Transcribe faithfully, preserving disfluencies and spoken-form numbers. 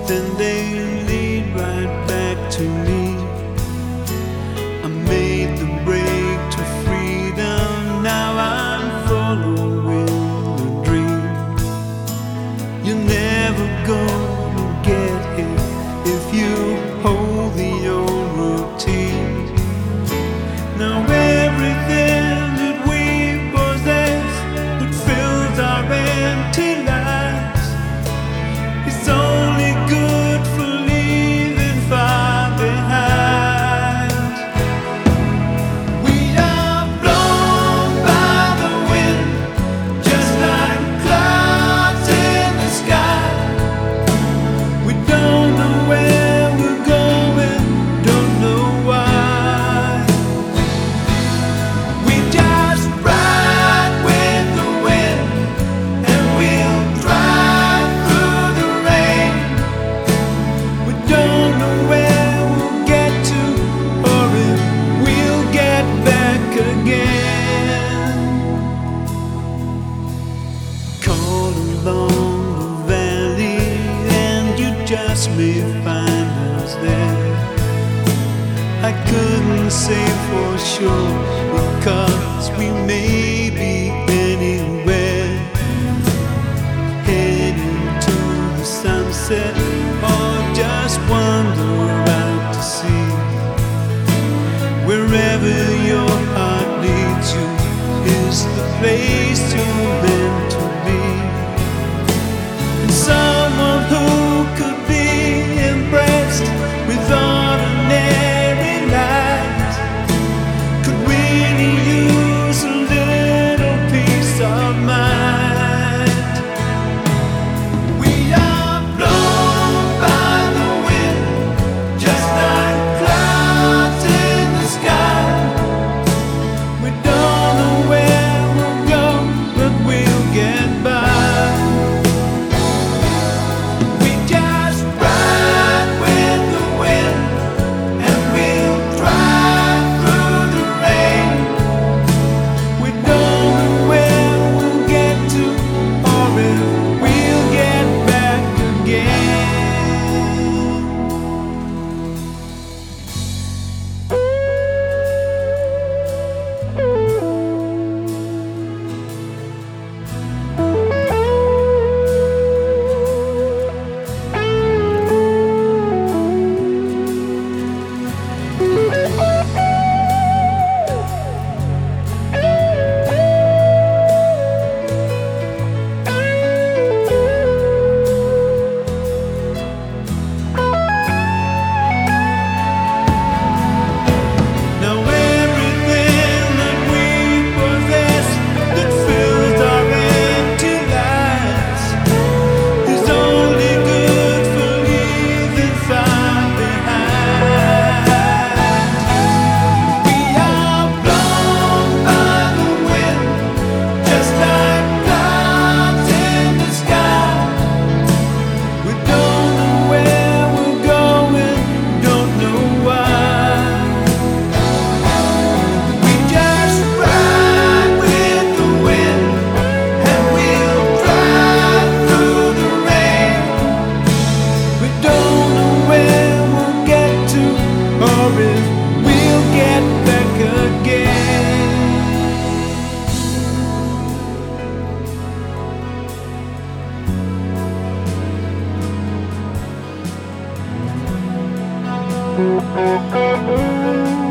then they lead right back to me. I made the break to freedom, now I'm following the dream. You're never gonna get here if you hold the old routine. Now everything that we possess that fills our empty lives is only good for leaving far behind. We are blown by the wind, just like clouds in the sky. We don't know where we're going, don't know why. We just ride with the wind, and we'll drive through the rain. We don't know where we'll get to, or if we'll get back again. Call along the valley, and you just may find us there. I couldn't say for sure, because we may be anywhere, heading to the sunset, or just wander out to sea. Wherever your heart leads you is the place you're meant to be. And someone who could be impressed with ordinary lives could really use a little peace of mind. We are blown by the wind, just like clouds in the sky. We don't know where we'll go, but we'll get by. We just ride with the wind, and we'll drive through the rain. We don't know where we'll get to, or if we'll get back again. Now everything that we possess that fills our empty lives is only good for leaving far behind. We are blown by the wind, just like clouds in the sky. We don't know where we're going, don't know why. We just ride with the wind, and we'll drive through the rain. We don't know where we'll get to, or if we'll get back again. Thank you.